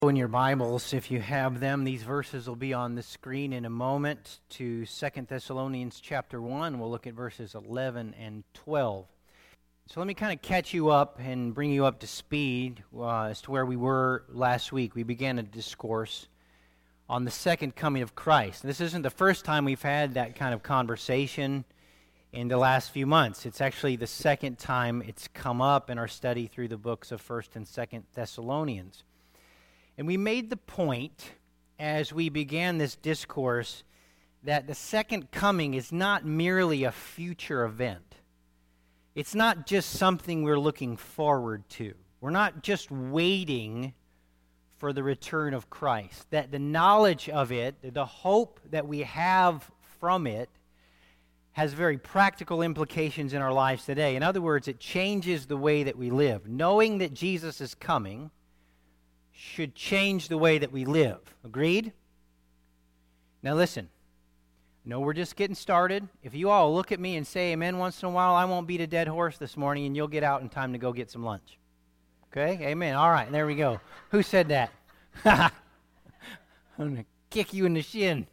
In your Bibles, if you have them, these verses will be on the screen in a moment. To 2 Thessalonians chapter 1, we'll look at verses 11 and 12. So let me kind of catch you up and bring you up to speed as to where we were last week. We began a discourse on the second coming of Christ. This isn't the first time we've had that kind of conversation in the last few months. It's actually the second time it's come up in our study through the books of 1st and 2nd Thessalonians. And we made the point, as we began this discourse, that the second coming is not merely a future event. It's not just something we're looking forward to. We're not just waiting for the return of Christ. That the knowledge of it, the hope that we have from it, has very practical implications in our lives today. In other words, it changes the way that we live. Knowing that Jesus is coming should change the way that we live. Agreed? Now listen, I know we're just getting started. If you all look at me and say amen once in a while, I won't beat a dead horse this morning and you'll get out in time to go get some lunch. Okay? Amen. All right, there we go. Who said that? I'm going to kick you in the shin.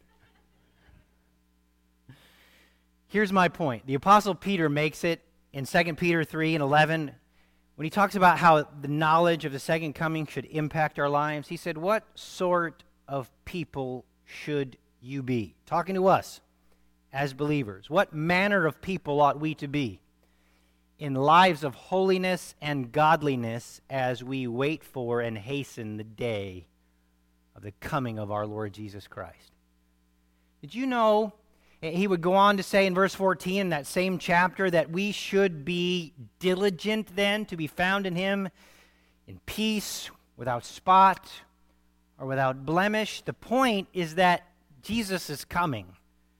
Here's my point. The Apostle Peter makes it in 2 Peter 3 and 11. When he talks about how the knowledge of the second coming should impact our lives, he said, what sort of people should you be? Talking to us as believers. What manner of people ought we to be in lives of holiness and godliness as we wait for and hasten the day of the coming of our Lord Jesus Christ? Did you know, he would go on to say in verse 14 in that same chapter that we should be diligent then to be found in him in peace, without spot, or without blemish. The point is that Jesus is coming,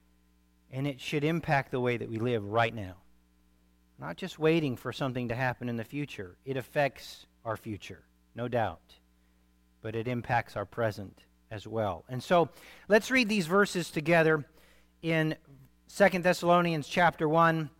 and it should impact the way that we live right now. Not just waiting for something to happen in the future. It affects our future, no doubt, but it impacts our present as well. And so let's read these verses together. In 2 Thessalonians chapter 1,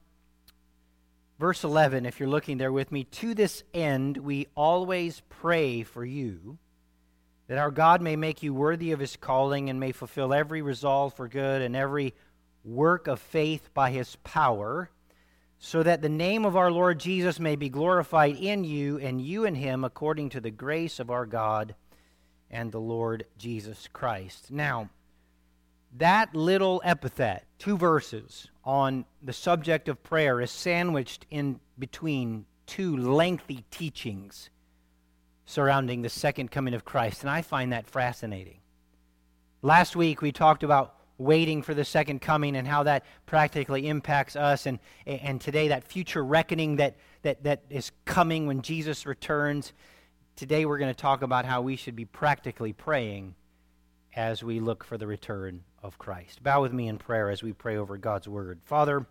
verse 11, if you're looking there with me, to this end we always pray for you, that our God may make you worthy of his calling and may fulfill every resolve for good and every work of faith by his power, so that the name of our Lord Jesus may be glorified in you and you in him according to the grace of our God and the Lord Jesus Christ. Now, that little epithet, 2 verses on the subject of prayer, is sandwiched in between 2 lengthy teachings surrounding the second coming of Christ, and I find that fascinating. Last week we talked about waiting for the second coming and how that practically impacts us, and today that future reckoning that is coming when Jesus returns. Today we're going to talk about how we should be practically praying as we look for the return of Christ. Bow with me in prayer as we pray over God's Word. Father,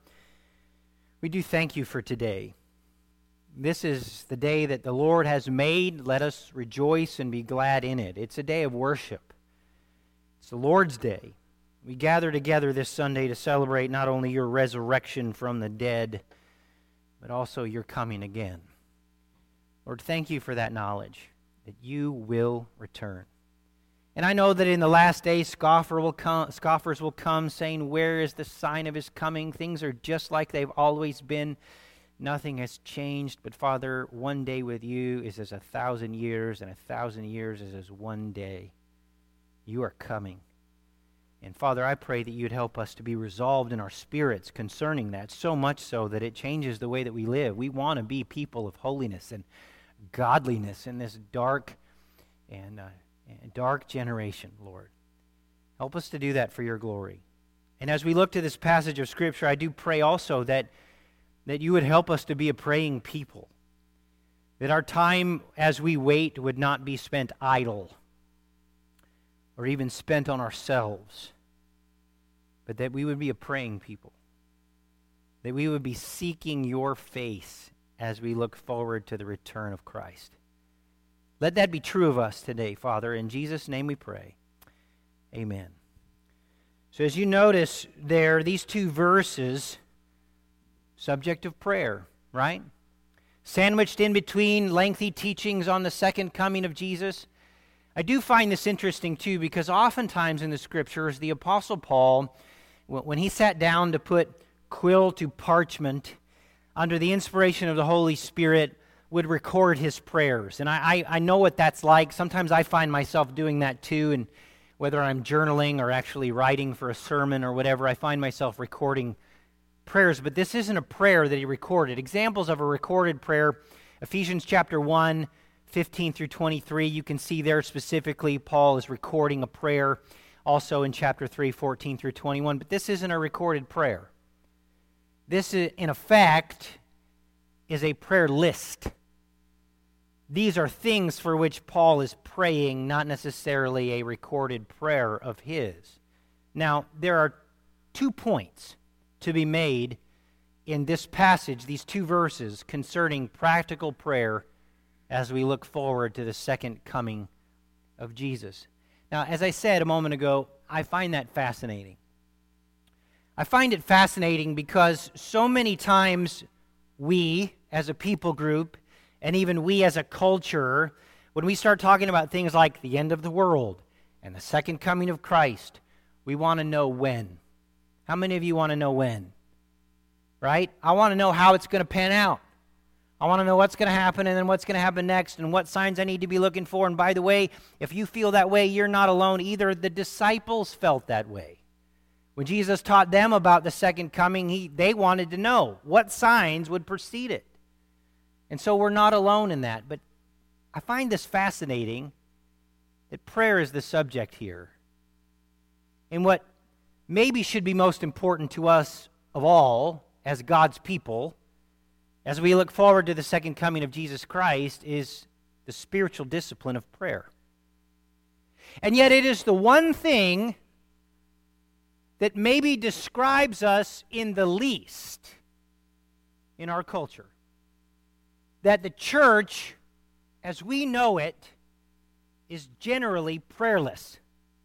we do thank you for today. This is the day that the Lord has made. Let us rejoice and be glad in it. It's a day of worship. It's the Lord's day. We gather together this Sunday to celebrate not only your resurrection from the dead, but also your coming again. Lord, thank you for that knowledge, that you will return. And I know that in the last days, scoffers will come saying, where is the sign of his coming? Things are just like they've always been. Nothing has changed. But Father, one day with you is as 1,000 years, and 1,000 years is as one day. You are coming. And Father, I pray that you'd help us to be resolved in our spirits concerning that, so much so that it changes the way that we live. We want to be people of holiness and godliness in this dark generation, Lord. Help us to do that for your glory. And as we look to this passage of Scripture, I do pray also that you would help us to be a praying people, that our time as we wait would not be spent idle or even spent on ourselves, but that we would be a praying people, that we would be seeking your face as we look forward to the return of Christ. Let that be true of us today, Father. In Jesus' name we pray. Amen. So as you notice there, these 2 verses, subject of prayer, right? Sandwiched in between lengthy teachings on the second coming of Jesus. I do find this interesting too, because oftentimes in the Scriptures, the Apostle Paul, when he sat down to put quill to parchment under the inspiration of the Holy Spirit, would record his prayers. And I know what that's like. Sometimes I find myself doing that too, and whether I'm journaling or actually writing for a sermon or whatever, I find myself recording prayers. But this isn't a prayer that he recorded. Examples of a recorded prayer, Ephesians chapter 1, 15 through 23, you can see there specifically Paul is recording a prayer. Also in chapter 3, 14 through 21. But this isn't a recorded prayer. This, in effect, is a prayer list. These are things for which Paul is praying, not necessarily a recorded prayer of his. Now, there are 2 points to be made in this passage, these 2 verses, concerning practical prayer as we look forward to the second coming of Jesus. Now, as I said a moment ago, I find that fascinating. I find it fascinating because so many times we, as a people group, and even we as a culture, when we start talking about things like the end of the world and the second coming of Christ, we want to know when. How many of you want to know when? Right? I want to know how it's going to pan out. I want to know what's going to happen and then what's going to happen next and what signs I need to be looking for. And by the way, if you feel that way, you're not alone either. The disciples felt that way. When Jesus taught them about the second coming, they wanted to know what signs would precede it. And so we're not alone in that. But I find this fascinating that prayer is the subject here. And what maybe should be most important to us of all as God's people, as we look forward to the second coming of Jesus Christ, is the spiritual discipline of prayer. And yet it is the one thing that maybe describes us in the least in our culture. That the church, as we know it, is generally prayerless.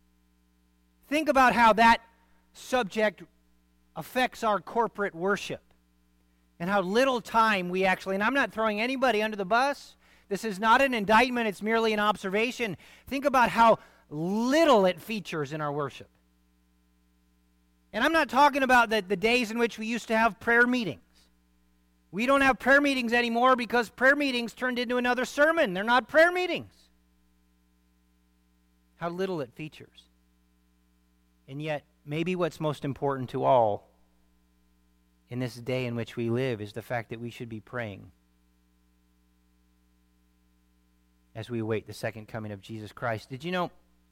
Think about how that subject affects our corporate worship and how little time we actually, and I'm not throwing anybody under the bus. This is not an indictment, it's merely an observation. Think about how little it features in our worship. And I'm not talking about the days in which we used to have prayer meetings. We don't have prayer meetings anymore because prayer meetings turned into another sermon. They're not prayer meetings. How little it features. And yet, maybe what's most important to all in this day in which we live is the fact that we should be praying as we await the second coming of Jesus Christ. Did you know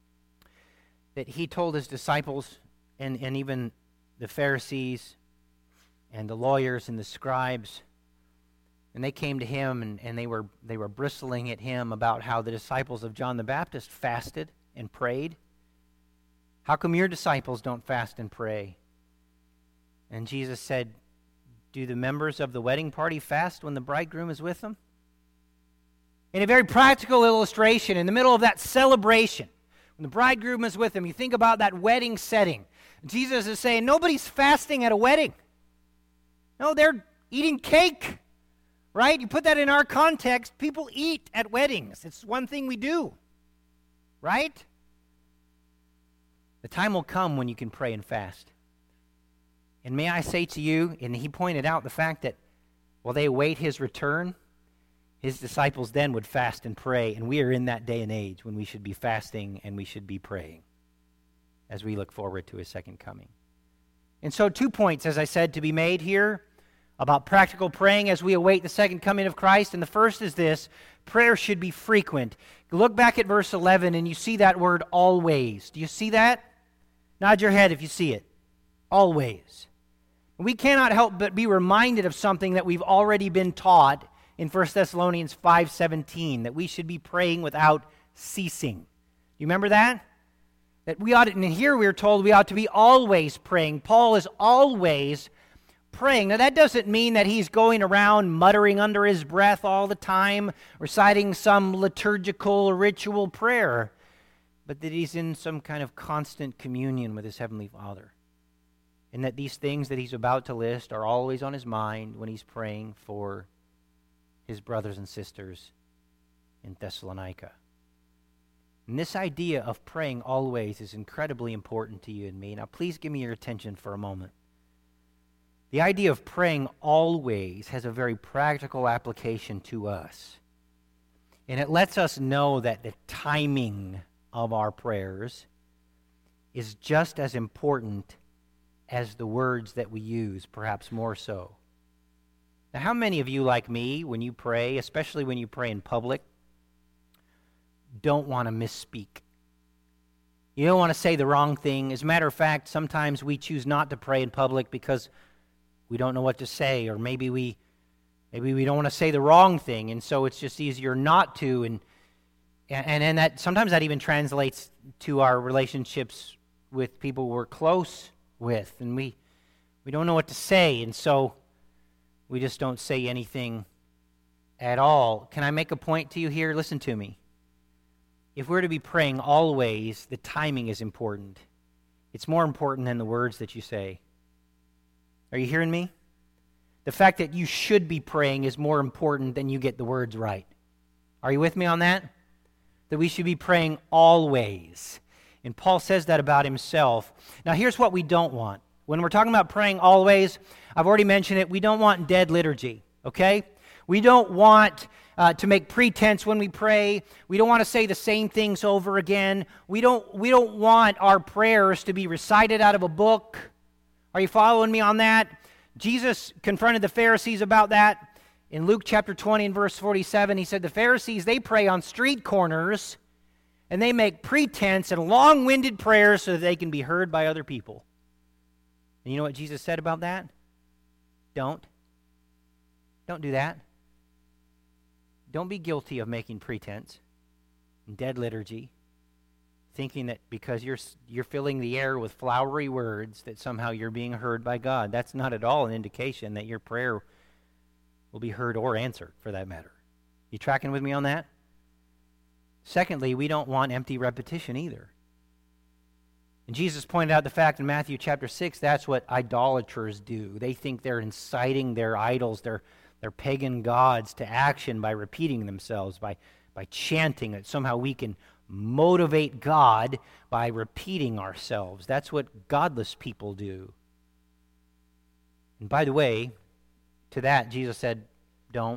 that he told his disciples and even the Pharisees and the lawyers and the scribes, and they came to him and they were bristling at him about how the disciples of John the Baptist fasted and prayed? How come your disciples don't fast and pray? And Jesus said, do the members of the wedding party fast when the bridegroom is with them? In a very practical illustration, in the middle of that celebration, when the bridegroom is with them, you think about that wedding setting. Jesus is saying, nobody's fasting at a wedding. No, they're eating cake, right? You put that in our context, people eat at weddings. It's one thing we do, right? The time will come when you can pray and fast. And may I say to you, and he pointed out the fact that while they await his return, his disciples then would fast and pray, and we are in that day and age when we should be fasting and we should be praying as we look forward to his second coming. And so 2 points, as I said, to be made here about practical praying as we await the second coming of Christ. And the first is this: prayer should be frequent. Look back at verse 11 and you see that word always. Do you see that? Nod your head if you see it. Always. We cannot help but be reminded of something that we've already been taught in 1 Thessalonians 5:17, that we should be praying without ceasing. Do you remember that? That we ought to, and here we're told we ought to be always praying. Paul is always praying. Now that doesn't mean that he's going around muttering under his breath all the time, reciting some liturgical ritual prayer, but that he's in some kind of constant communion with his Heavenly Father. And that these things that he's about to list are always on his mind when he's praying for his brothers and sisters in Thessalonica. And this idea of praying always is incredibly important to you and me. Now, please give me your attention for a moment. The idea of praying always has a very practical application to us. And it lets us know that the timing of our prayers is just as important as the words that we use, perhaps more so. Now, how many of you, like me, when you pray, especially when you pray in public, don't want to misspeak? You don't want to say the wrong thing. As a matter of fact, sometimes we choose not to pray in public because we don't know what to say, or maybe we don't want to say the wrong thing, and so it's just easier not to. And that sometimes that even translates to our relationships with people we're close with, and we don't know what to say, and so we just don't say anything at all. Can I make a point to you here? Listen to me. If we're to be praying always, the timing is important. It's more important than the words that you say. Are you hearing me? The fact that you should be praying is more important than you get the words right. Are you with me on that? That we should be praying always. And Paul says that about himself. Now, here's what we don't want. When we're talking about praying always, I've already mentioned it, we don't want dead liturgy, okay? We don't want to make pretense when we pray. We don't want to say the same things over again. We don't want our prayers to be recited out of a book. Are you following me on that? Jesus confronted the Pharisees about that. In Luke chapter 20 and verse 47, he said the Pharisees, they pray on street corners and they make pretense and long-winded prayers so that they can be heard by other people. And you know what Jesus said about that? Don't do that. Don't be guilty of making pretense and dead liturgy, thinking that because you're filling the air with flowery words that somehow you're being heard by God. That's not at all an indication that your prayer will be heard or answered, for that matter. You tracking with me on that? Secondly, we don't want empty repetition either. And Jesus pointed out the fact in Matthew chapter 6, that's what idolaters do. They think they're inciting their idols, their pagan gods to action by repeating themselves, by chanting, that somehow we can motivate God by repeating ourselves. That's what godless people do. And by the way, to that, Jesus said, don't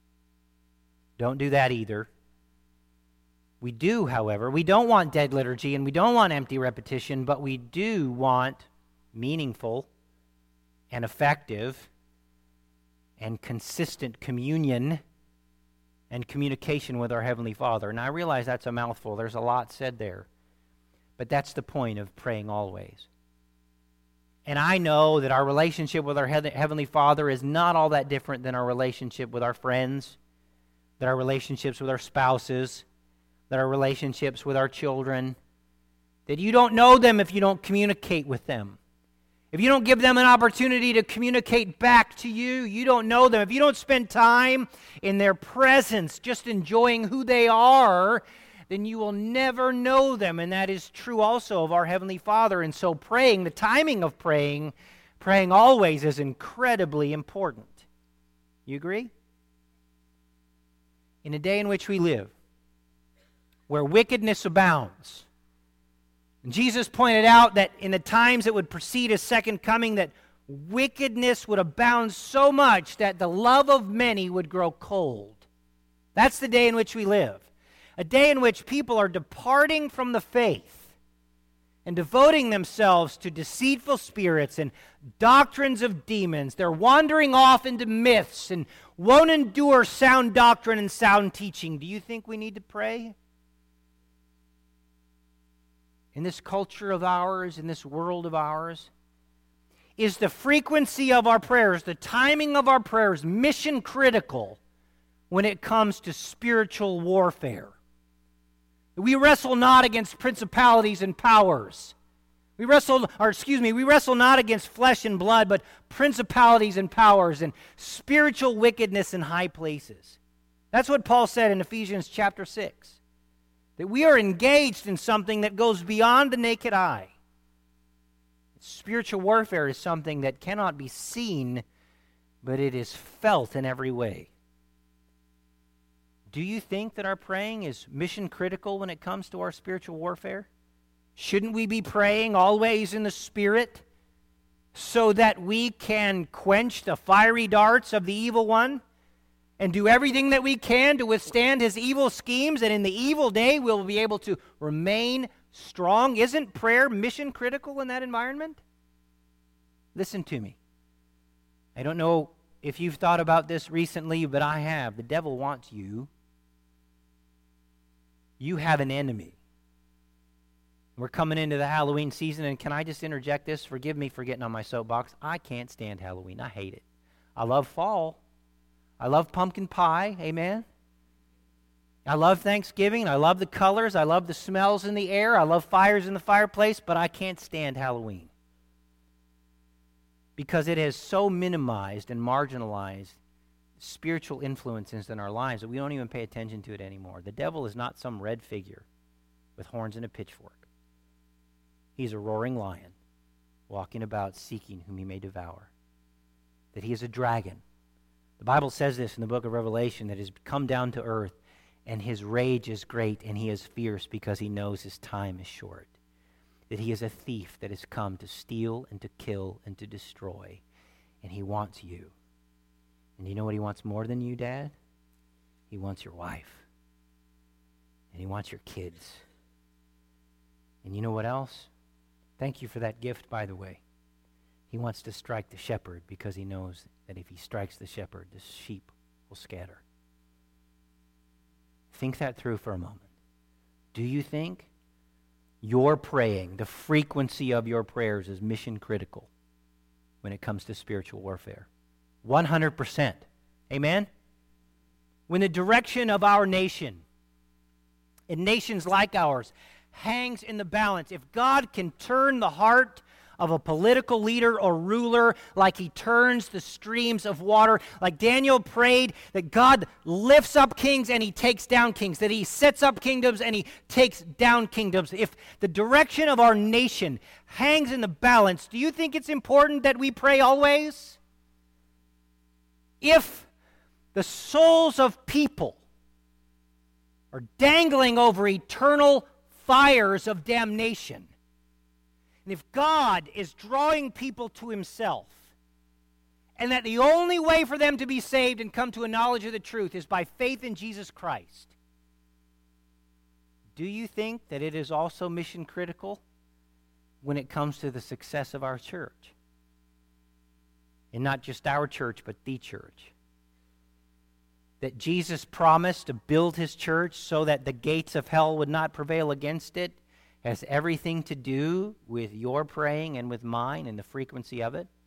do that either. We do, however, we don't want dead liturgy and we don't want empty repetition, but we do want meaningful and effective and consistent communion and communication with our Heavenly Father. And I realize that's a mouthful. There's a lot said there. But that's the point of praying always. And I know that our relationship with our Heavenly Father is not all that different than our relationship with our friends, that our relationships with our spouses, that our relationships with our children, that you don't know them if you don't communicate with them. If you don't give them an opportunity to communicate back to you, you don't know them. If you don't spend time in their presence, just enjoying who they are, then you will never know them. And that is true also of our Heavenly Father. And so praying, the timing of praying always is incredibly important. You agree? In a day in which we live, where wickedness abounds, and Jesus pointed out that in the times that would precede His second coming, that wickedness would abound so much that the love of many would grow cold. That's the day in which we live. A day in which people are departing from the faith and devoting themselves to deceitful spirits and doctrines of demons. They're wandering off into myths and won't endure sound doctrine and sound teaching. Do you think we need to pray? In this culture of ours, in this world of ours, is the frequency of our prayers, the timing of our prayers, mission critical when it comes to spiritual warfare? We wrestle not against principalities and powers. We wrestle not against flesh and blood, but principalities and powers and spiritual wickedness in high places. That's what Paul said in Ephesians chapter 6. That we are engaged in something that goes beyond the naked eye. Spiritual warfare is something that cannot be seen, but it is felt in every way. Do you think that our praying is mission critical when it comes to our spiritual warfare? Shouldn't we be praying always in the Spirit so that we can quench the fiery darts of the evil one and do everything that we can to withstand his evil schemes, and in the evil day we'll be able to remain strong? Isn't prayer mission critical in that environment? Listen to me. I don't know if you've thought about this recently, but I have. The devil wants you. You have an enemy. We're coming into the Halloween season, and can I just interject this? Forgive me for getting on my soapbox. I can't stand Halloween. I hate it. I love fall. I love pumpkin pie. Amen? I love Thanksgiving. I love the colors. I love the smells in the air. I love fires in the fireplace, but I can't stand Halloween because it has so minimized and marginalized spiritual influences in our lives that we don't even pay attention to it anymore. The devil is not some red figure with horns and a pitchfork. He's a roaring lion walking about seeking whom he may devour. That he is a dragon. The Bible says this in the book of Revelation, that he has come down to earth, and his rage is great, and he is fierce because he knows his time is short. That he is a thief that has come to steal and to kill and to destroy, and he wants you. And you know what he wants more than you, Dad? He wants your wife. And he wants your kids. And you know what else? Thank you for that gift, by the way. He wants to strike the shepherd because he knows that if he strikes the shepherd, the sheep will scatter. Think that through for a moment. Do you think your praying, the frequency of your prayers, is mission critical when it comes to spiritual warfare? 100%. Amen? When the direction of our nation, and nations like ours, hangs in the balance, if God can turn the heart of a political leader or ruler like he turns the streams of water, like Daniel prayed that God lifts up kings and he takes down kings, that he sets up kingdoms and he takes down kingdoms. If the direction of our nation hangs in the balance, do you think it's important that we pray always? If the souls of people are dangling over eternal fires of damnation, and if God is drawing people to himself, and that the only way for them to be saved and come to a knowledge of the truth is by faith in Jesus Christ, do you think that it is also mission critical when it comes to the success of our church? And not just our church, but the church. That Jesus promised to build his church so that the gates of hell would not prevail against it has everything to do with your praying and with mine and the frequency of it.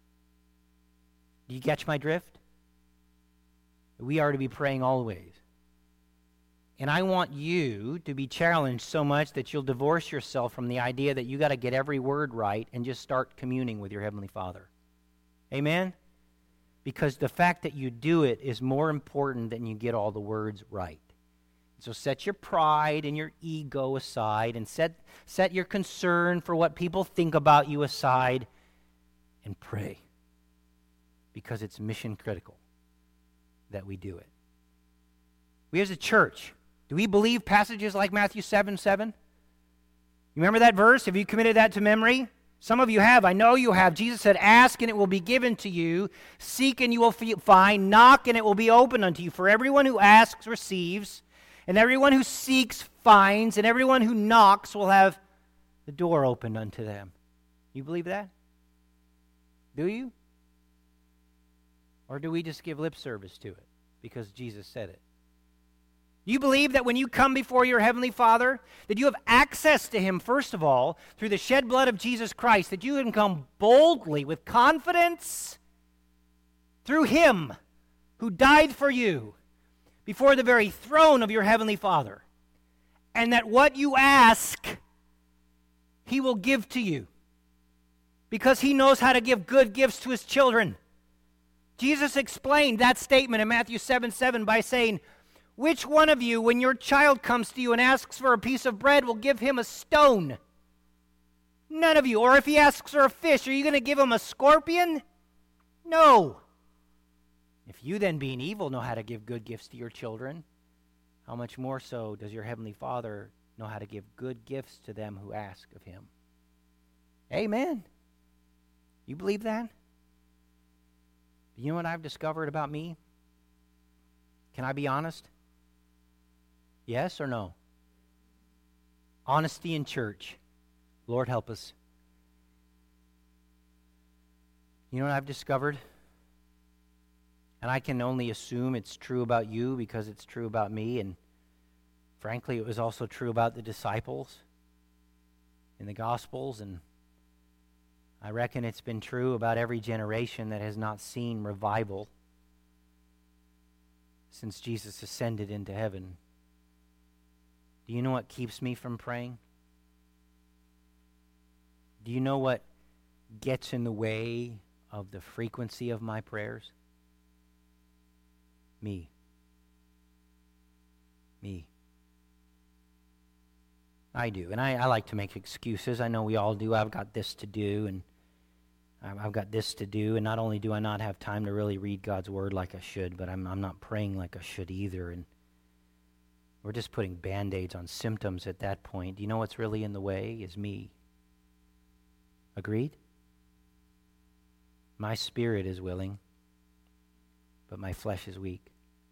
Do you catch my drift? We are to be praying always. And I want you to be challenged so much that you'll divorce yourself from the idea that you got to get every word right and just start communing with your Heavenly Father. Amen? Because the fact that you do it is more important than you get all the words right. So set your pride and your ego aside and set your concern for what people think about you aside and pray. Because it's mission critical that we do it. We as a church, do we believe passages like Matthew 7:7? You remember that verse? Have you committed that to memory? Some of you have. I know you have. Jesus said, ask and it will be given to you. Seek and you will find. Knock and it will be opened unto you. For everyone who asks receives. And everyone who seeks finds. And everyone who knocks will have the door opened unto them. You believe that? Do you? Or do we just give lip service to it because Jesus said it? You believe that when you come before your Heavenly Father, that you have access to Him, first of all, through the shed blood of Jesus Christ, that you can come boldly with confidence through Him who died for you before the very throne of your Heavenly Father, and that what you ask, He will give to you because He knows how to give good gifts to His children. Jesus explained that statement in Matthew 7:7 by saying, which one of you, when your child comes to you and asks for a piece of bread, will give him a stone? None of you. Or if he asks for a fish, are you going to give him a scorpion? No. If you then, being evil, know how to give good gifts to your children, how much more so does your heavenly Father know how to give good gifts to them who ask of him? Amen. You believe that? Do you know what I've discovered about me? Can I be honest? Yes or no? Honesty in church. Lord, help us. You know what I've discovered? And I can only assume it's true about you because it's true about me. And frankly, it was also true about the disciples in the Gospels. And I reckon it's been true about every generation that has not seen revival since Jesus ascended into heaven. Do you know what keeps me from praying? Do you know what gets in the way of the frequency of my prayers? Me. I do. And I like to make excuses. I know we all do. I've got this to do, and I've got this to do. And not only do I not have time to really read God's Word like I should, but I'm not praying like I should either. And we're just putting Band-Aids on symptoms at that point. Do you know what's really in the way is me? Agreed? My spirit is willing, but my flesh is weak.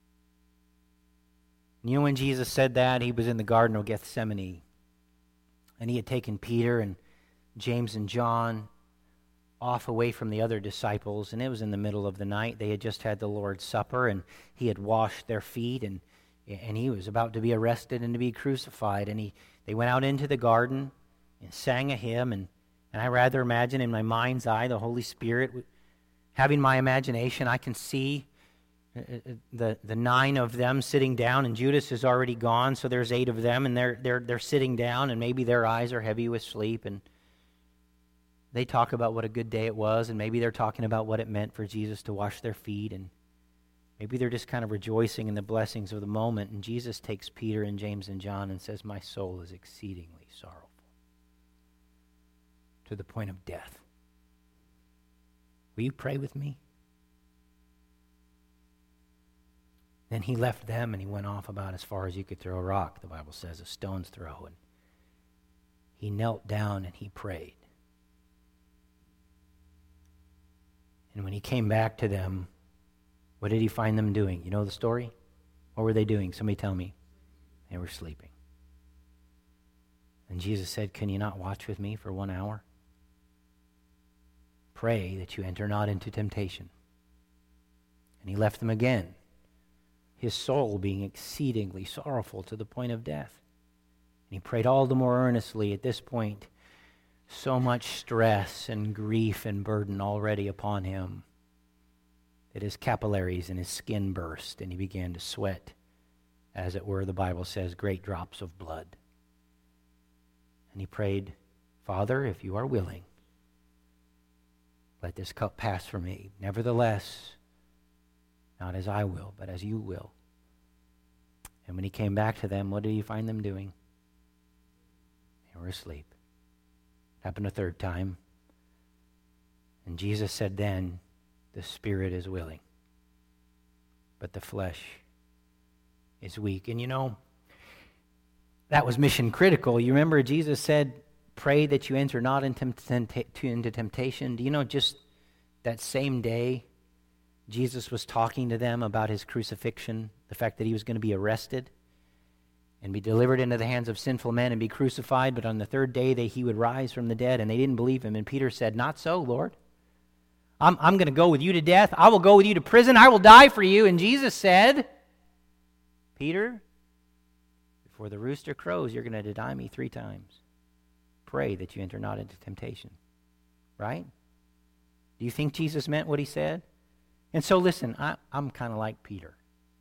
And you know when Jesus said that, he was in the Garden of Gethsemane. And he had taken Peter and James and John off away from the other disciples. And it was in the middle of the night. They had just had the Lord's Supper, and he had washed their feet. And he was about to be arrested and to be crucified. And they went out into the garden and sang a hymn. And I rather imagine in my mind's eye the Holy Spirit, having my imagination, I can see the 9 of them sitting down, and Judas is already gone, so there's 8 of them, and they're sitting down, and maybe their eyes are heavy with sleep, and they talk about what a good day it was, and maybe they're talking about what it meant for Jesus to wash their feet, and maybe they're just kind of rejoicing in the blessings of the moment, and Jesus takes Peter and James and John and says, "My soul is exceedingly sorrowful, to the point of death. Will you pray with me?" Then he left them and he went off about as far as you could throw a rock, the Bible says, a stone's throw. And he knelt down and he prayed. And when he came back to them, what did he find them doing? You know the story? What were they doing? Somebody tell me. They were sleeping. And Jesus said, "Can you not watch with me for 1 hour? Pray that you enter not into temptation." And he left them again, his soul being exceedingly sorrowful to the point of death. And he prayed all the more earnestly at this point. So much stress and grief and burden already upon him that his capillaries and his skin burst, and he began to sweat, as it were, the Bible says, great drops of blood. And he prayed, "Father, if you are willing, let this cup pass from me. Nevertheless, not as I will, but as you will." And when he came back to them, what did he find them doing? They were asleep. It happened a third time. And Jesus said then, "The spirit is willing, but the flesh is weak." And you know, that was mission critical. You remember Jesus said, "Pray that you enter not into temptation." Do you know, just that same day, Jesus was talking to them about his crucifixion, the fact that he was going to be arrested and be delivered into the hands of sinful men and be crucified, but on the third day he would rise from the dead, and they didn't believe him. And Peter said, "Not so, Lord. I'm going to go with you to death. I will go with you to prison. I will die for you." And Jesus said, "Peter, before the rooster crows, you're going to deny me 3 times. Pray that you enter not into temptation." Right? Do you think Jesus meant what he said? And so listen, I'm kind of like Peter.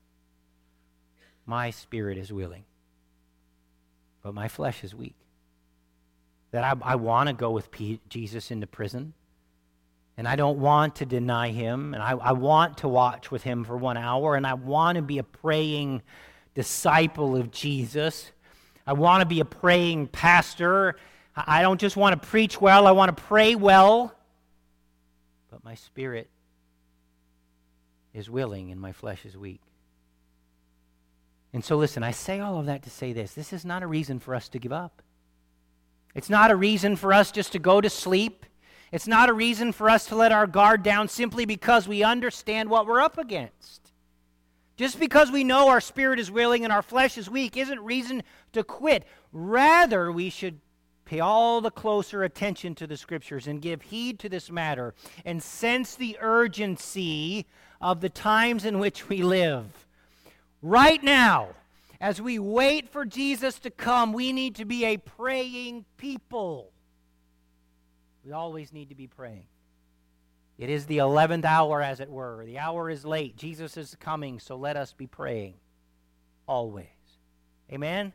My spirit is willing, but my flesh is weak. That I want to go with Jesus into prison, and I don't want to deny him, and I want to watch with him for 1 hour, and I want to be a praying disciple of Jesus. I want to be a praying pastor. I don't just want to preach well, I want to pray well. But my spirit is willing and my flesh is weak. And so listen, I say all of that to say this. This is not a reason for us to give up. It's not a reason for us just to go to sleep. It's not a reason for us to let our guard down simply because we understand what we're up against. Just because we know our spirit is willing and our flesh is weak isn't reason to quit. Rather, we should pay all the closer attention to the Scriptures and give heed to this matter and sense the urgency of the times in which we live. Right now, as we wait for Jesus to come, we need to be a praying people. We always need to be praying. It is the 11th hour, as it were. The hour is late. Jesus is coming, so let us be praying always. Amen?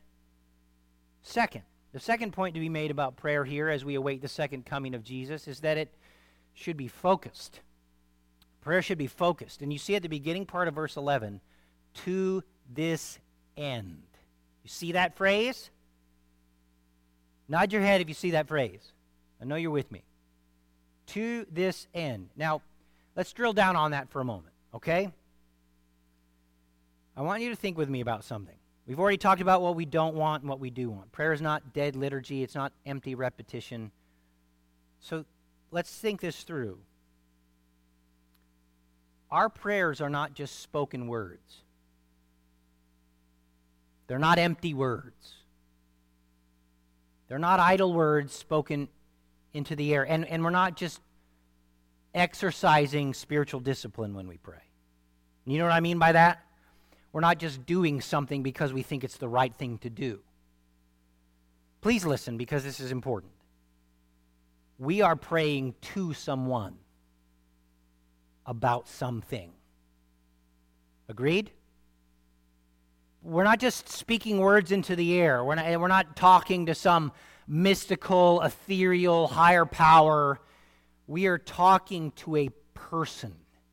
The second point to be made about prayer here as we await the second coming of Jesus is that it should be focused. Prayer should be focused. And you see at the beginning part of verse 11, to this end. You see that phrase? Nod your head if you see that phrase. I know you're with me. To this end. Now, let's drill down on that for a moment, okay? I want you to think with me about something. We've already talked about what we don't want and what we do want. Prayer is not dead liturgy. It's not empty repetition. So let's think this through. Our prayers are not just spoken words. They're not empty words. They're not idle words spoken into the air. And we're not just exercising spiritual discipline when we pray. You know what I mean by that? We're not just doing something because we think it's the right thing to do. Please listen, because this is important. We are praying to someone about something. Agreed? We're not just speaking words into the air. We're not talking to some mystical, ethereal, higher power. We are talking to a person.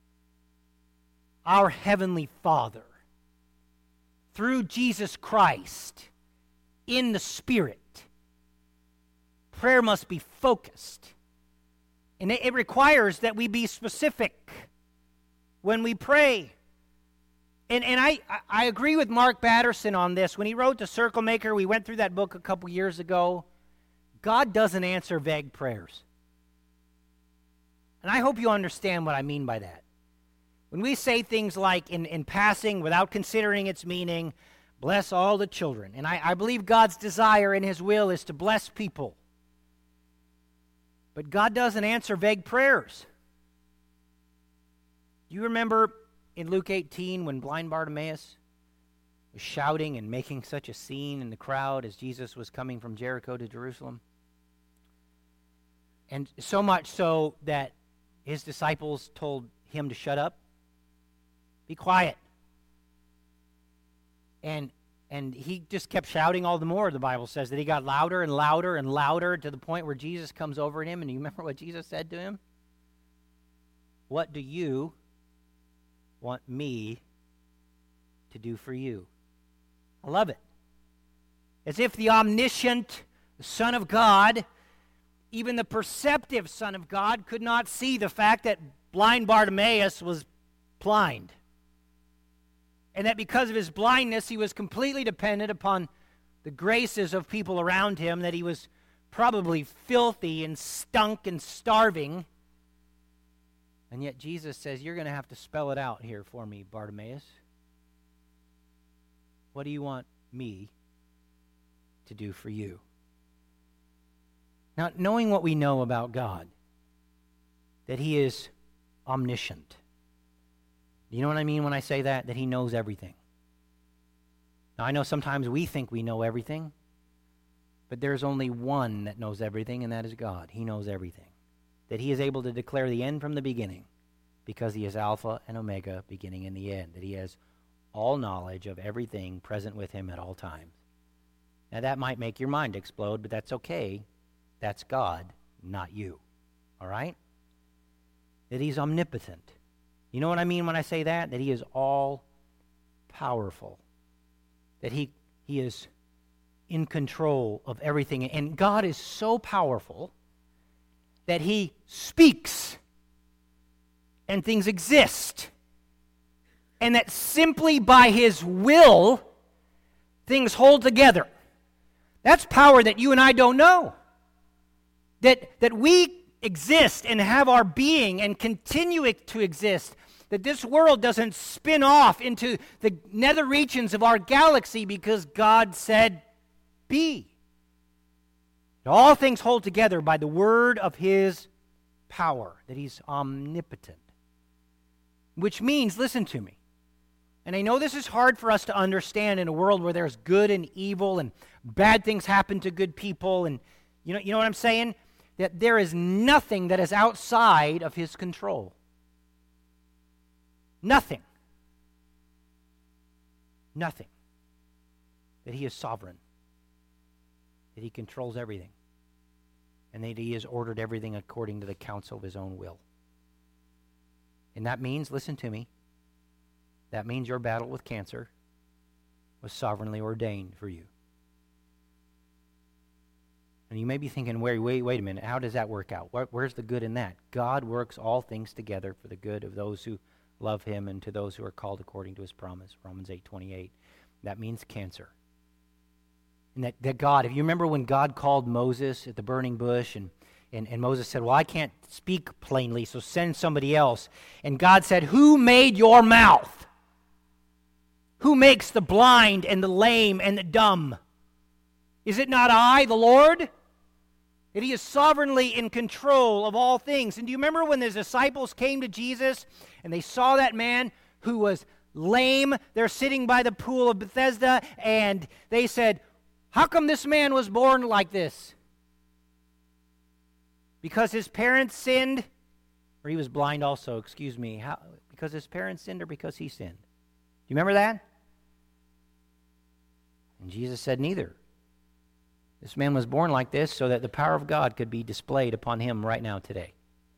Our Heavenly Father. Through Jesus Christ. In the Spirit. Prayer must be focused. And it requires that we be specific when we pray. And I agree with Mark Batterson on this. When he wrote The Circle Maker, we went through that book a couple years ago. God doesn't answer vague prayers. And I hope you understand what I mean by that. When we say things like, in passing, without considering its meaning, bless all the children. And I believe God's desire in His will is to bless people. But God doesn't answer vague prayers. Do you remember in Luke 18 when blind Bartimaeus was shouting and making such a scene in the crowd as Jesus was coming from Jericho to Jerusalem? And so much so that his disciples told him to shut up. Be quiet. And he just kept shouting all the more, the Bible says, that he got louder and louder and louder to the point where Jesus comes over to him. And you remember what Jesus said to him? What do you want me to do for you? I love it. As if the omniscient Son of God, even the perceptive Son of God, could not see the fact that blind Bartimaeus was blind. And that because of his blindness, he was completely dependent upon the graces of people around him, that he was probably filthy and stunk and starving. And yet Jesus says, you're going to have to spell it out here for me, Bartimaeus. What do you want me to do for you? Now, knowing what we know about God, that He is omniscient. You know what I mean when I say that? That He knows everything. Now, I know sometimes we think we know everything, but there's only one that knows everything, and that is God. He knows everything. That He is able to declare the end from the beginning because He is Alpha and Omega, beginning and the end. That He has all knowledge of everything present with Him at all times. Now, that might make your mind explode, but that's okay. That's God, not you. All right? That He's omnipotent. You know what I mean when I say that? That He is all-powerful. That He is in control of everything. And God is so powerful that He speaks and things exist. And that simply by His will, things hold together. That's power that you and I don't know. That we exist and have our being and continue to exist. That this world doesn't spin off into the nether regions of our galaxy because God said, be. All things hold together by the word of His power, that He's omnipotent. Which means, listen to me, and I know this is hard for us to understand in a world where there's good and evil and bad things happen to good people, and you know what I'm saying? That there is nothing that is outside of His control. Nothing. Nothing. That He is sovereign. That He controls everything. And that He has ordered everything according to the counsel of His own will. And that means, listen to me, that means your battle with cancer was sovereignly ordained for you. And you may be thinking, wait a minute, how does that work out? Where's the good in that? God works all things together for the good of those who love Him and to those who are called according to His promise, Romans 8:28. That means cancer. And that God, if you remember when God called Moses at the burning bush, and Moses said, well, I can't speak plainly, so send somebody else. And God said, who made your mouth? Who makes the blind and the lame and the dumb? Is it not I, the Lord? That He is sovereignly in control of all things. And do you remember when the disciples came to Jesus and they saw that man who was lame? They're sitting by the pool of Bethesda, and they said, how come this man was born like this? Because his parents sinned? Or he was blind also, excuse me. Because his parents sinned or because he sinned? Do you remember that? And Jesus said neither. This man was born like this so that the power of God could be displayed upon him right now today.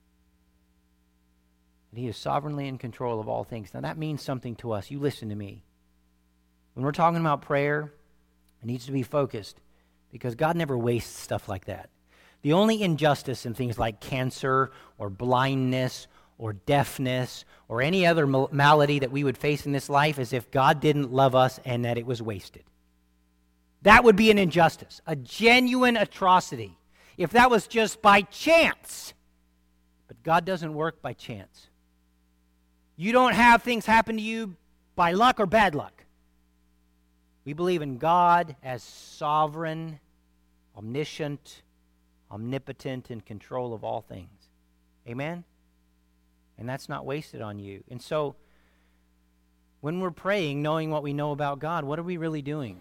And He is sovereignly in control of all things. Now that means something to us. You listen to me. When we're talking about prayer, it needs to be focused because God never wastes stuff like that. The only injustice in things like cancer or blindness or deafness or any other malady that we would face in this life is if God didn't love us and that it was wasted. That would be an injustice, a genuine atrocity, if that was just by chance. But God doesn't work by chance. You don't have things happen to you by luck or bad luck. We believe in God as sovereign, omniscient, omnipotent, in control of all things. Amen? And that's not wasted on you. And so, when we're praying, knowing what we know about God, what are we really doing?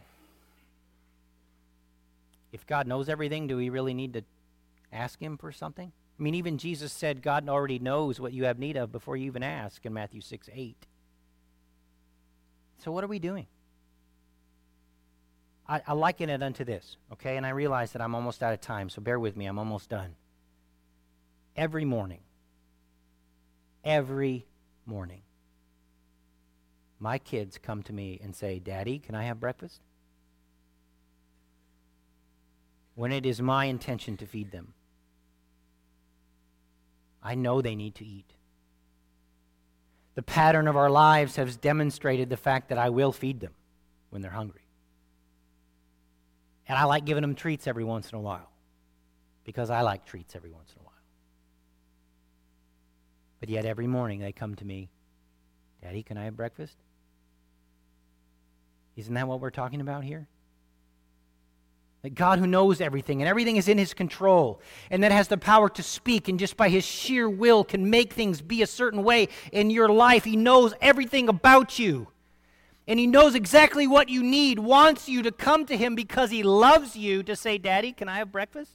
If God knows everything, do we really need to ask Him for something? I mean, even Jesus said God already knows what you have need of before you even ask in Matthew 6:8. So what are we doing? I liken it unto this, okay? And I realize that I'm almost out of time, so bear with me. I'm almost done. Every morning, my kids come to me and say, Daddy, can I have breakfast? When it is my intention to feed them. I know they need to eat. The pattern of our lives has demonstrated the fact that I will feed them when they're hungry. And I like giving them treats every once in a while because I like treats every once in a while. But yet every morning they come to me, Daddy, can I have breakfast? Isn't that what we're talking about here? That God who knows everything and everything is in His control and that has the power to speak and just by His sheer will can make things be a certain way in your life. He knows everything about you. And He knows exactly what you need, wants you to come to Him because He loves you to say, Daddy, can I have breakfast?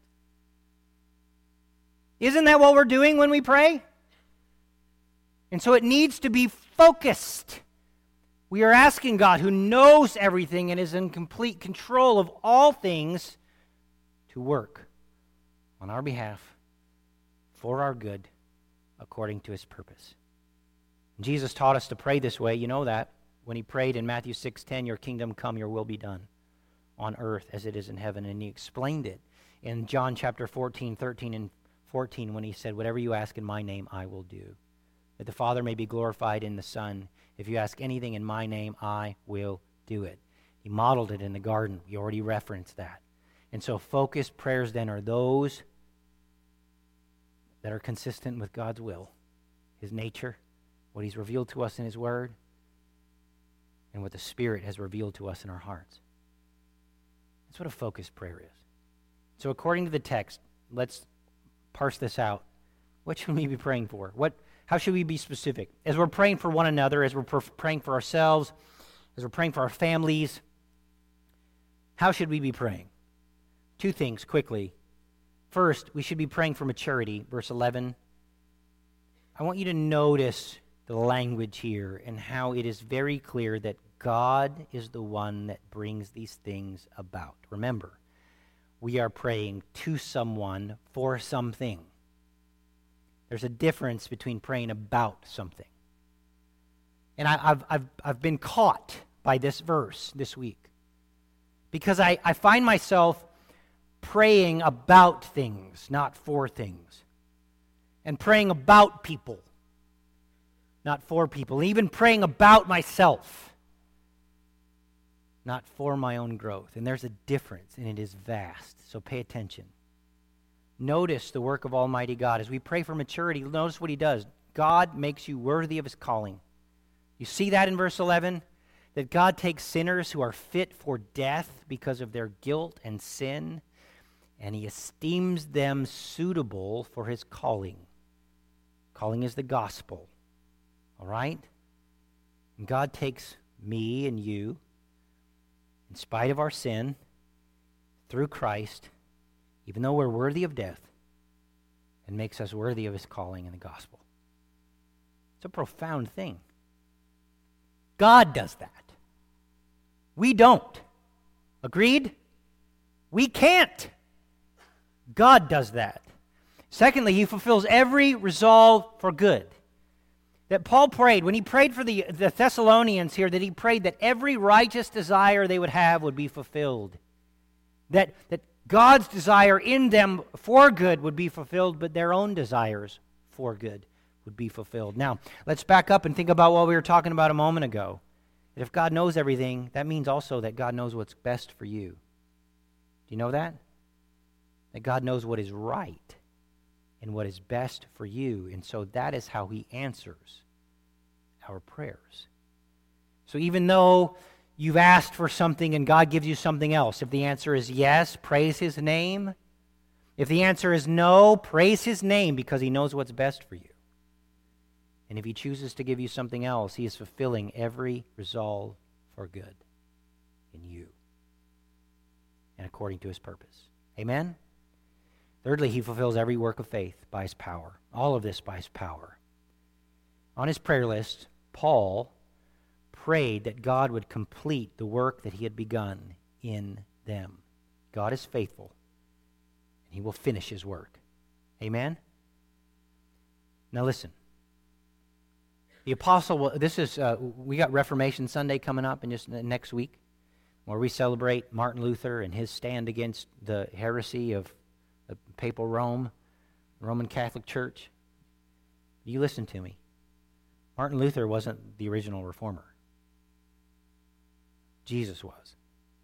Isn't that what we're doing when we pray? And so it needs to be focused. We are asking God, who knows everything and is in complete control of all things, to work on our behalf, for our good, according to His purpose. Jesus taught us to pray this way, you know that. When He prayed in Matthew 6:10, your kingdom come, your will be done on earth as it is in heaven. And He explained it in John chapter 14, 13 and 14 when He said, whatever you ask in my name, I will do. That the Father may be glorified in the Son. If you ask anything in my name, I will do it. He modeled it in the garden. We already referenced that. And so focused prayers then are those that are consistent with God's will, His nature, what He's revealed to us in His Word, and what the Spirit has revealed to us in our hearts. That's what a focused prayer is. So according to the text, let's parse this out. What should we be praying for? How should we be specific? As we're praying for one another, as we're praying for ourselves, as we're praying for our families, how should we be praying? Two things quickly. First, we should be praying for maturity, verse 11. I want you to notice the language here and how it is very clear that God is the one that brings these things about. Remember, we are praying to someone for something. There's a difference between praying about something. And I've been caught by this verse this week because I find myself praying about things, not for things, and praying about people, not for people, even praying about myself, not for my own growth. And there's a difference, and it is vast, so pay attention. Notice the work of Almighty God. As we pray for maturity, notice what He does. God makes you worthy of His calling. You see that in verse 11? That God takes sinners who are fit for death because of their guilt and sin, and He esteems them suitable for His calling. Calling is the gospel. All right? And God takes me and you, in spite of our sin, through Christ, even though we're worthy of death, and makes us worthy of His calling in the gospel. It's a profound thing. God does that. We don't. Agreed? We can't. God does that. Secondly, He fulfills every resolve for good. That Paul prayed, when he prayed for the Thessalonians here, that he prayed that every righteous desire they would have would be fulfilled. That God's desire in them for good would be fulfilled, but their own desires for good would be fulfilled. Now, let's back up and think about what we were talking about a moment ago. That if God knows everything, that means also that God knows what's best for you. Do you know that? That God knows what is right and what is best for you. And so that is how He answers our prayers. So even though you've asked for something and God gives you something else, if the answer is yes, praise His name. If the answer is no, praise His name because He knows what's best for you. And if He chooses to give you something else, He is fulfilling every resolve for good in you and according to His purpose. Amen? Thirdly, He fulfills every work of faith by His power. All of this by His power. On his prayer list, Paul prayed that God would complete the work that He had begun in them. God is faithful, and He will finish His work. Amen? Now listen. The apostle, we got Reformation Sunday coming up in just next week, where we celebrate Martin Luther and his stand against the heresy of the papal Rome, Roman Catholic Church. You listen to me. Martin Luther wasn't the original reformer. Jesus was.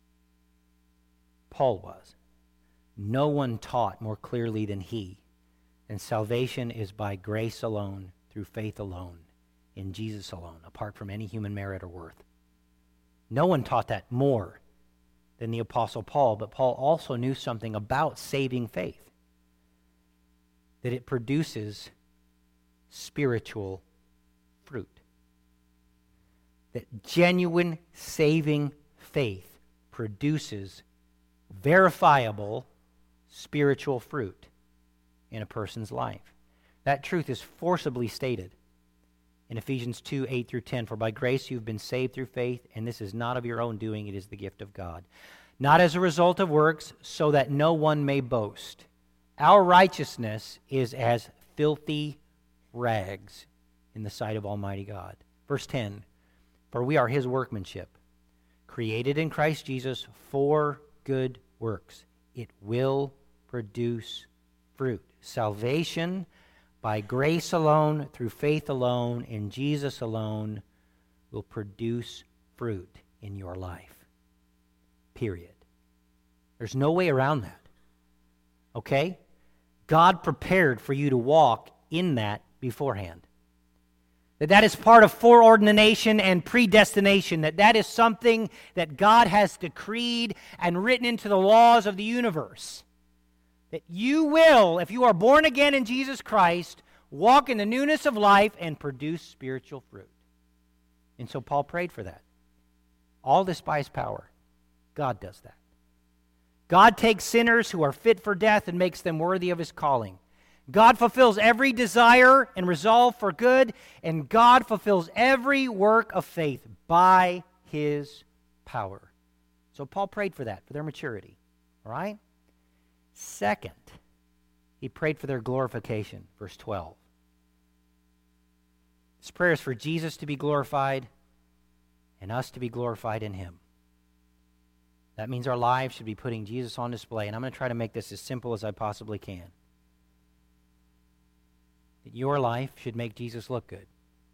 Paul was. No one taught more clearly than he. And salvation is by grace alone, through faith alone, in Jesus alone, apart from any human merit or worth. No one taught that more than the Apostle Paul, but Paul also knew something about saving faith, that it produces spiritual fruit. That genuine saving faith produces verifiable spiritual fruit in a person's life. That truth is forcibly stated in Ephesians 2, 8 through 10. For by grace you've been saved through faith, and this is not of your own doing, it is the gift of God. Not as a result of works, so that no one may boast. Our righteousness is as filthy rags in the sight of Almighty God. Verse 10, for we are His workmanship, created in Christ Jesus for good works. It will produce fruit. Salvation by grace alone, through faith alone, in Jesus alone, will produce fruit in your life. period. There's no way around that. Okay? God prepared for you to walk in that beforehand. That is part of foreordination and predestination, that is something that God has decreed and written into the laws of the universe. That you will, if you are born again in Jesus Christ, walk in the newness of life and produce spiritual fruit. And so Paul prayed for that. All this by his power. God does that. God takes sinners who are fit for death and makes them worthy of his calling. God fulfills every desire and resolve for good, and God fulfills every work of faith by his power. So Paul prayed for that, for their maturity. All right? Second, he prayed for their glorification, verse 12. This prayer is for Jesus to be glorified and us to be glorified in him. That means our lives should be putting Jesus on display, and I'm going to try to make this as simple as I possibly can. That your life should make Jesus look good,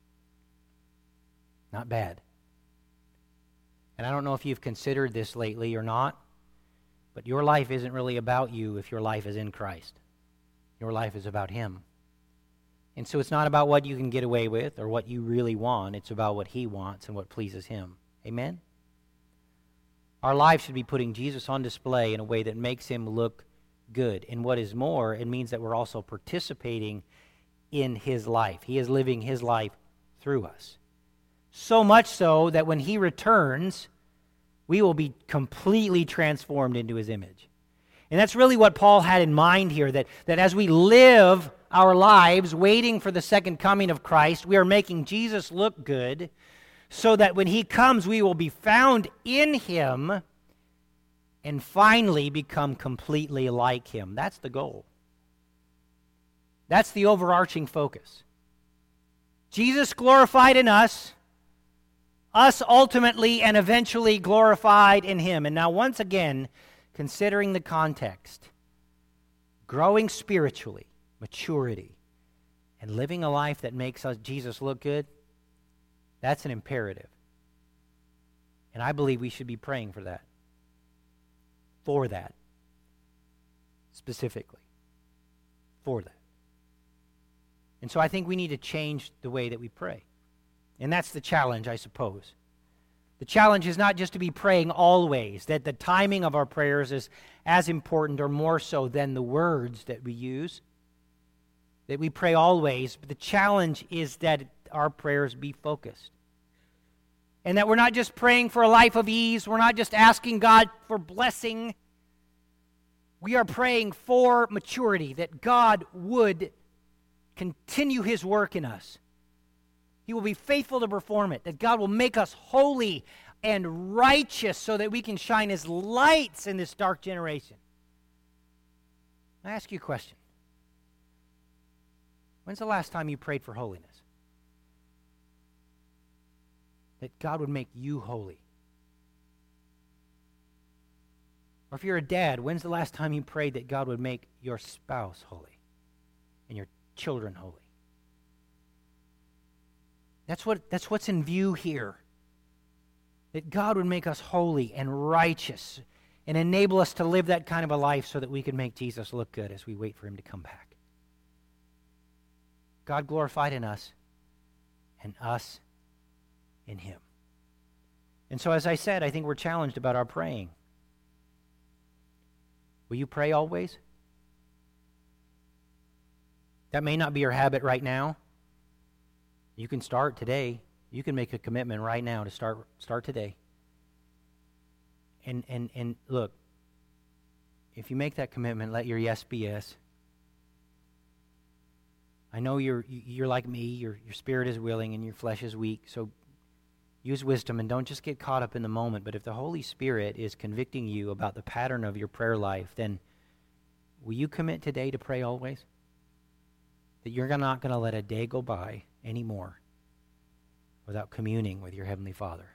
not bad. And I don't know if you've considered this lately or not, but your life isn't really about you if your life is in Christ. Your life is about him. And so it's not about what you can get away with or what you really want. It's about what he wants and what pleases him. Amen? Our lives should be putting Jesus on display in a way that makes him look good. And what is more, it means that we're also participating in his life. He is living his life through us. So much so that when he returns, we will be completely transformed into his image. And that's really what Paul had in mind here, that as we live our lives waiting for the second coming of Christ, we are making Jesus look good so that when he comes, we will be found in him and finally become completely like him. That's the goal. That's the overarching focus. Jesus glorified in us ultimately and eventually glorified in him. And now once again, considering the context, growing spiritually, maturity, and living a life that makes Jesus look good, that's an imperative. And I believe we should be praying for that. For that. Specifically. For that. And so I think we need to change the way that we pray. And that's the challenge, I suppose. The challenge is not just to be praying always, that the timing of our prayers is as important or more so than the words that we use, that we pray always, but the challenge is that our prayers be focused. And that we're not just praying for a life of ease, we're not just asking God for blessing. We are praying for maturity, that God would continue his work in us. He will be faithful to perform it, that God will make us holy and righteous so that we can shine as lights in this dark generation. I ask you a question. When's the last time you prayed for holiness? That God would make you holy. Or if you're a dad, when's the last time you prayed that God would make your spouse holy and your children holy? That's what's in view here. That God would make us holy and righteous and enable us to live that kind of a life so that we can make Jesus look good as we wait for him to come back. God glorified in us and us in him. And so as I said, I think we're challenged about our praying. Will you pray always? That may not be your habit right now. You can start today. You can make a commitment right now to start today. And look, if you make that commitment, let your yes be yes. I know you're like me. Your spirit is willing and your flesh is weak. So use wisdom and don't just get caught up in the moment. But if the Holy Spirit is convicting you about the pattern of your prayer life, then will you commit today to pray always? That you're not going to let a day go by anymore without communing with your Heavenly Father.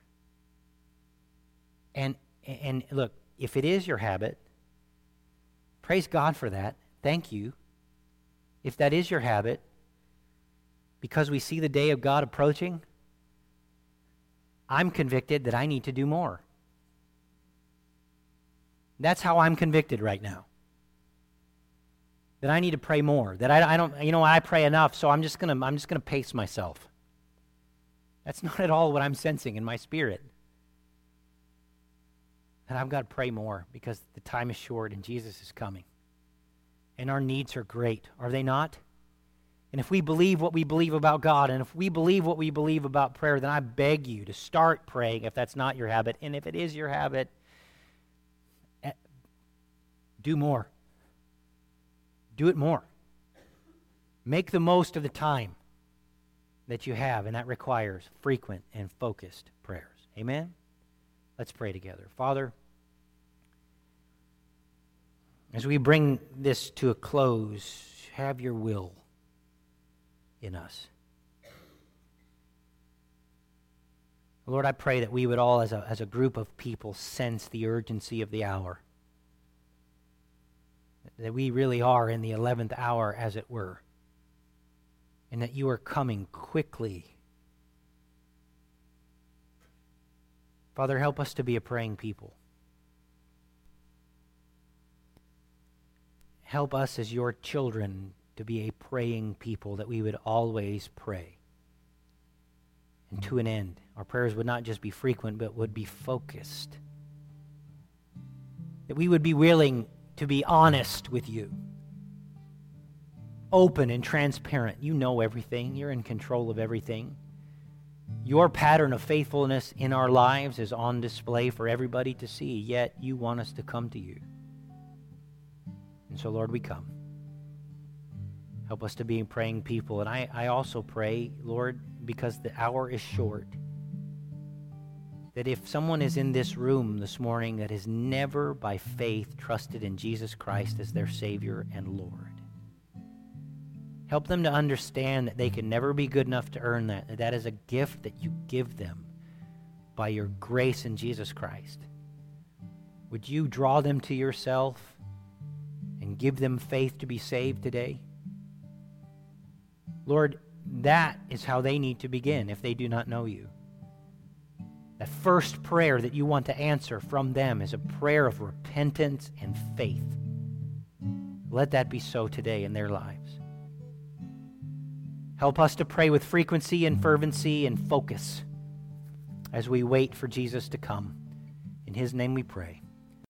And look, if it is your habit, praise God for that. Thank you. If that is your habit, because we see the day of God approaching, I'm convicted that I need to do more. That's how I'm convicted right now. That I need to pray more. That I don't, I pray enough, so I'm just gonna pace myself. That's not at all what I'm sensing in my spirit. And I've got to pray more because the time is short and Jesus is coming. And our needs are great, are they not? And if we believe what we believe about God, and if we believe what we believe about prayer, then I beg you to start praying if that's not your habit. And if it is your habit, do more. Do it more. Make the most of the time that you have, and that requires frequent and focused prayers. Amen? Let's pray together. Father, as we bring this to a close, have your will in us. Lord, I pray that we would all, as a group of people, sense the urgency of the hour. That we really are in the 11th hour, as it were. And that you are coming quickly. Father, help us to be a praying people. Help us as your children to be a praying people, that we would always pray. And to an end, our prayers would not just be frequent, but would be focused. That we would be willing to be honest with you. Open and transparent. You know everything. You're in control of everything. Your pattern of faithfulness in our lives is on display for everybody to see, yet you want us to come to you. And so, Lord, we come. Help us to be praying people. And I also pray, Lord, because the hour is short, that if someone is in this room this morning that has never by faith trusted in Jesus Christ as their Savior and Lord, help them to understand that they can never be good enough to earn that. That is a gift that you give them by your grace in Jesus Christ. Would you draw them to yourself and give them faith to be saved today? Lord, that is how they need to begin if they do not know you. The first prayer that you want to answer from them is a prayer of repentance and faith. Let that be so today in their lives. Help us to pray with frequency and fervency and focus as we wait for Jesus to come. In his name we pray.